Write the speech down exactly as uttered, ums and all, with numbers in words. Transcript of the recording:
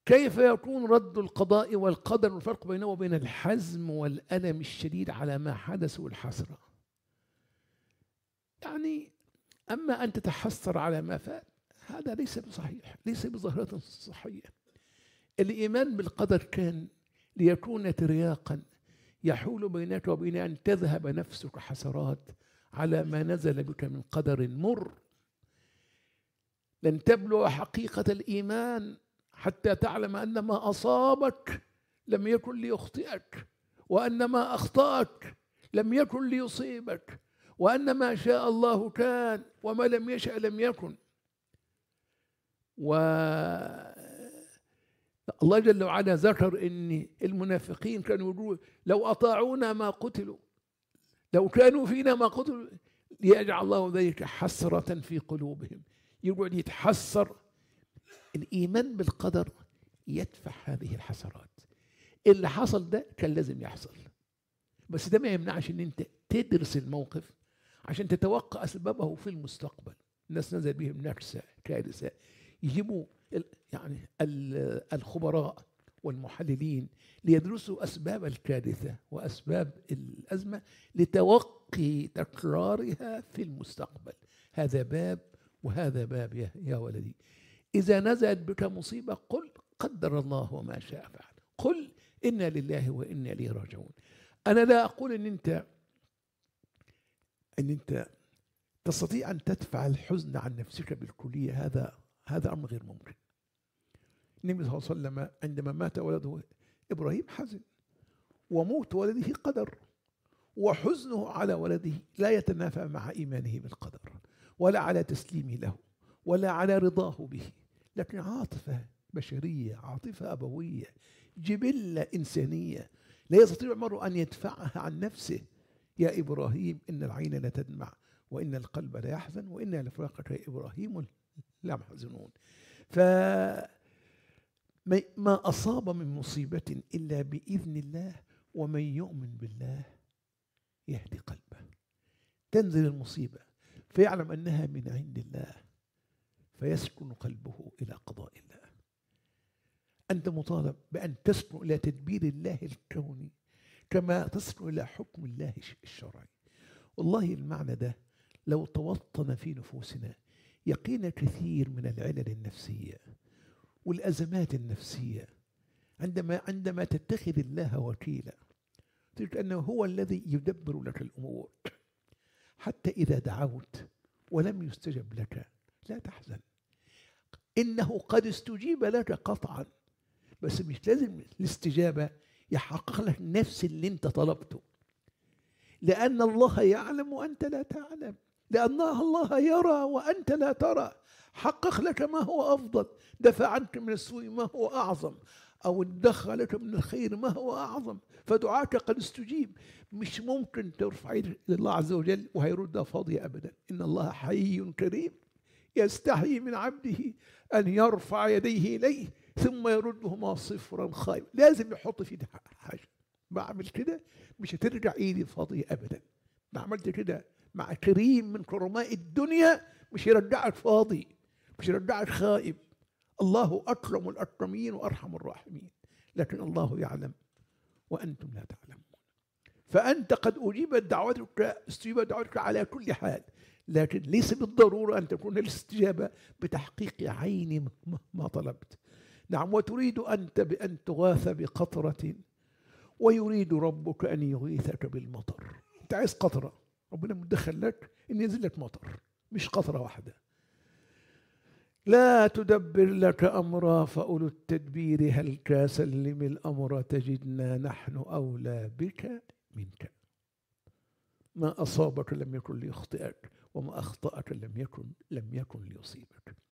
كيف يكون رد القضاء والقدر والفرق بينه وبين الحزم والألم الشديد على ما حدث والحسرة؟ يعني أما أن تتحسر على ما فات هذا ليس بصحيح، ليس بظاهرة صحية. الإيمان بالقدر كان ليكون ترياقا يحول بينك وبين أن تذهب نفسك حسرات على ما نزل بك من قدر مر. لن تبلغ حقيقة الإيمان حتى تعلم أن ما أصابك لم يكن ليخطئك، وأن ما أخطأك لم يكن ليصيبك، وأن ما شاء الله كان وما لم يشأ لم يكن. والله جل وعلا ذكر إن المنافقين كانوا يقولون لو أطاعونا ما قتلوا، لو كانوا فينا ما قتلوا، ليجعل الله ذلك حسرة في قلوبهم. يقعد يتحسر. الإيمان بالقدر يدفع هذه الحسرات. اللي حصل ده كان لازم يحصل، بس ده ما يمنعش ان انت تدرس الموقف عشان تتوقع اسبابه في المستقبل. الناس نزل بهم نكسة كارثة، يجيبوا يعني الخبراء والمحللين ليدرسوا أسباب الكارثة وأسباب الأزمة لتوقي تكرارها في المستقبل. هذا باب وهذا باب يا, يا ولدي. إذا نزلت بك مصيبة قل قدر الله وما شاء فعل، قل إنا لله وإنا إليه راجعون. أنا لا أقول إن أنت إن أنت تستطيع أن تدفع الحزن عن نفسك بالكلية، هذا هذا أمر غير ممكن. النبي صلى الله عليه وسلم عندما مات ولده إبراهيم حزن، وموت ولده قدر، وحزنه على ولده لا يتنافى مع إيمانه بالقدر ولا على تسليمه له ولا على رضاه به، لكن عاطفة بشرية، عاطفة أبوية، جبلة إنسانية لا يستطيع المرء أن يدفعها عن نفسه. يا إبراهيم إن العين لا تدمع وإن القلب لا يحزن وإنا لفراقك يا إبراهيم لمحزنون. فما أصاب من مصيبة إلا بإذن الله، ومن يؤمن بالله يهدي قلبه. تنزل المصيبة فيعلم أنها من عند الله فيسكن قلبه إلى قضاء الله. أنت مطالب بأن تسكن إلى تدبير الله الكوني كما تسكن إلى حكم الله الشرعي. والله المعنى ده لو توطن في نفوسنا يقينا كثير من العلل النفسية والأزمات النفسية. عندما عندما تتخذ الله وكيلا تجد أنه هو الذي يدبر لك الأمور. حتى إذا دعوت ولم يستجب لك لا تحزن، إنه قد استجيب لك قطعا، بس مش لازم الاستجابة يحقق لك نفس اللي انت طلبته، لأن الله يعلم وأنت لا تعلم، لأن الله يرى وأنت لا ترى. حقق لك ما هو أفضل، دفع عنك من السوء ما هو أعظم، أو ادخر لك من الخير ما هو أعظم، فدعاك قد استجيب. مش ممكن ترفع إلى الله عز وجل وهيردها فاضية أبدا. إن الله حي كريم يستحي من عبده أن يرفع يديه إليه ثم يردهما صفرا خائبا. لازم يحط في حاجة. بعمل كده مش هترجع إيدي فاضية أبدا. ما عملت كده مع كريم من كرماء الدنيا مش يرجعك فاضي، مش يرجعك خائب. الله أكرم الأكرمين وأرحم الراحمين، لكن الله يعلم وأنتم لا تعلمون. فأنت قد أجيبت دعوتك، استجيبت دعوتك على كل حال، لكن ليس بالضرورة أن تكون الاستجابة بتحقيق عين ما طلبت. نعم، وتريد أنت بأن تغاث بقطرة ويريد ربك أن يغيثك بالمطر. أنت عايز قطرة، ربنا مدخل لك أن ينزل لك مطر، مش قطرة واحدة. لا تدبر لك أمرا فأولو التدبير هل كاسلم الأمر تجدنا نحن أولى بك منك. ما أصابك لم يكن ليخطئك، وما أخطأك لم يكن لم يكن ليصيبك.